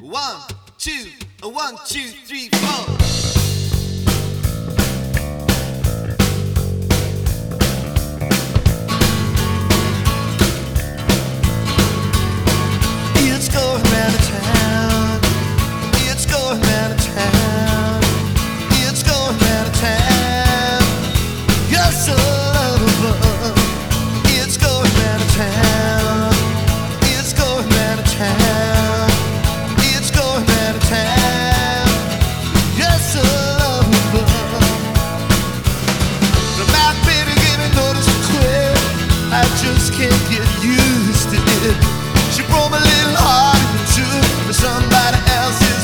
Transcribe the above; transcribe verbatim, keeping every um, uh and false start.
One, two, a one, two, three, four. It's going round the town. It's going round the town. It's going round the town. You're so lovable. It's going round the town. It's going round the town. It's going round the town. You're so lovable. The mouth baby gave me notice to quit. I just can't get used to it. She broke my little heart into somebody else's